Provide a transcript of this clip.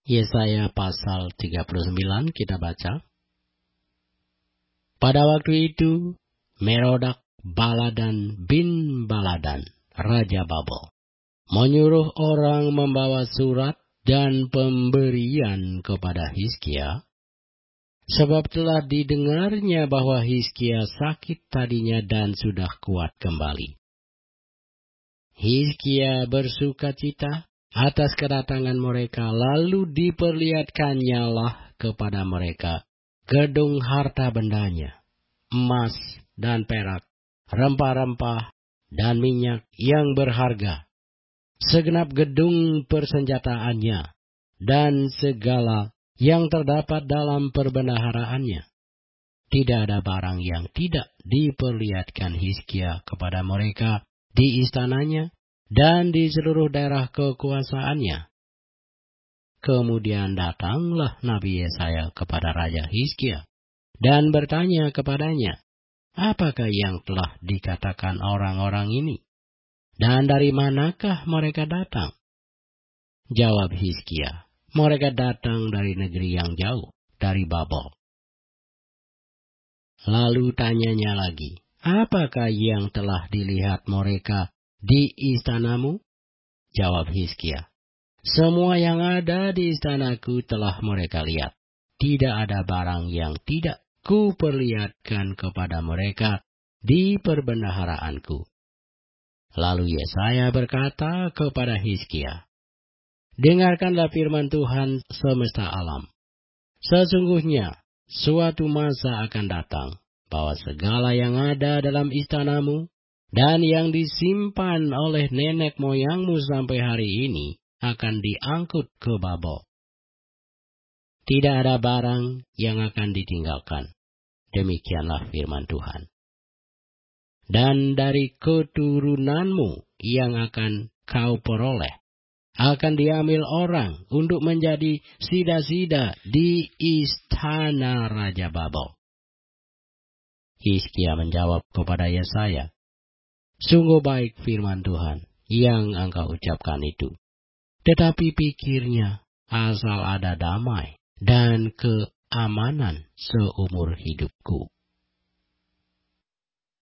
Yesaya pasal 39 kita baca. Pada waktu itu, Merodak Baladan bin Baladan, Raja Babel, menyuruh orang membawa surat dan pemberian kepada Hizkia, sebab telah didengarnya bahwa Hizkia sakit tadinya dan sudah kuat kembali. Hizkia bersukacita atas kedatangan mereka, lalu diperlihatkannyalah kepada mereka gedung harta bendanya, emas dan perak, rempah-rempah dan minyak yang berharga, segenap gedung persenjataannya, dan segala yang terdapat dalam perbendaharaannya. Tidak ada barang yang tidak diperlihatkan Hizkia kepada mereka di istananya dan di seluruh daerah kekuasaannya. Kemudian datanglah Nabi Yesaya kepada Raja Hizkia dan bertanya kepadanya, apakah yang telah dikatakan orang-orang ini? Dan dari manakah mereka datang? Jawab Hizkia, mereka datang dari negeri yang jauh, dari Babel. Lalu tanyanya lagi, apakah yang telah dilihat mereka di istanamu? Jawab Hizkia, semua yang ada di istanaku telah mereka lihat. Tidak ada barang yang tidak kuperlihatkan kepada mereka di perbendaharaanku. Lalu Yesaya berkata kepada Hizkia, dengarkanlah firman Tuhan semesta alam. Sesungguhnya suatu masa akan datang, bahwa segala yang ada dalam istanamu dan yang disimpan oleh nenek moyangmu sampai hari ini akan diangkut ke Babel. Tidak ada barang yang akan ditinggalkan. Demikianlah firman Tuhan. Dan dari keturunanmu yang akan kau peroleh, akan diambil orang untuk menjadi sida-sida di istana Raja Babel. Hizkia menjawab kepada Yesaya, sungguh baik firman Tuhan yang engkau ucapkan itu. Tetapi pikirnya, asal ada damai dan keamanan seumur hidupku.